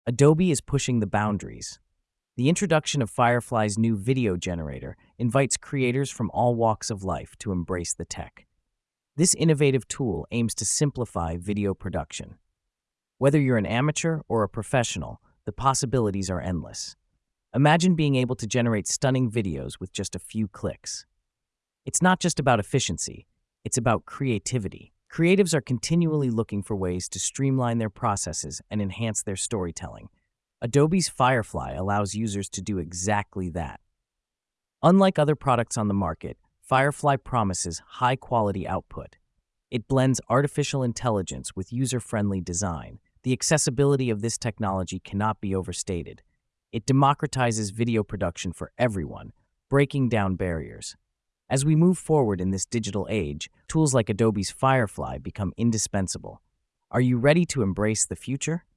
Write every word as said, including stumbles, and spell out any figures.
Adobe is pushing the boundaries. The introduction of Firefly's new video generator invites creators from all walks of life to embrace the tech. This innovative tool aims to simplify video production. Whether you're an amateur or a professional, the possibilities are endless. Imagine being able to generate stunning videos with just a few clicks. It's not just about efficiency, it's about creativity. Creatives are continually looking for ways to streamline their processes and enhance their storytelling. Adobe's Firefly allows users to do exactly that. Unlike other products on the market, Firefly promises high-quality output. It blends artificial intelligence with user-friendly design. The accessibility of this technology cannot be overstated. It democratizes video production for everyone, breaking down barriers. As we move forward in this digital age, tools like Adobe's Firefly become indispensable. Are you ready to embrace the future?